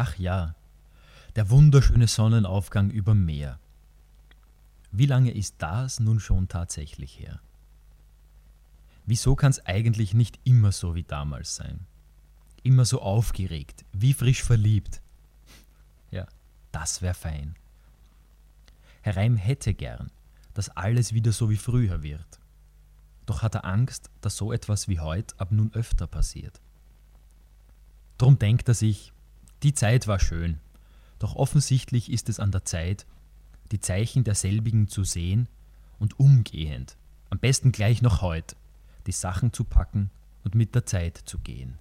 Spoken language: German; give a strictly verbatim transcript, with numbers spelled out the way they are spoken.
Ach ja, der wunderschöne Sonnenaufgang überm Meer. Wie lange ist das nun schon tatsächlich her? Wieso kann es eigentlich nicht immer so wie damals sein? Immer so aufgeregt, wie frisch verliebt. Ja, das wär fein. Herr Reim hätte gern, dass alles wieder so wie früher wird. Doch hat er Angst, dass so etwas wie heut ab nun öfter passiert. Drum denkt er sich, die Zeit war schön, doch offensichtlich ist es an der Zeit, die Zeichen derselbigen zu sehen und umgehend, am besten gleich noch heut, die Sachen zu packen und mit der Zeit zu gehen.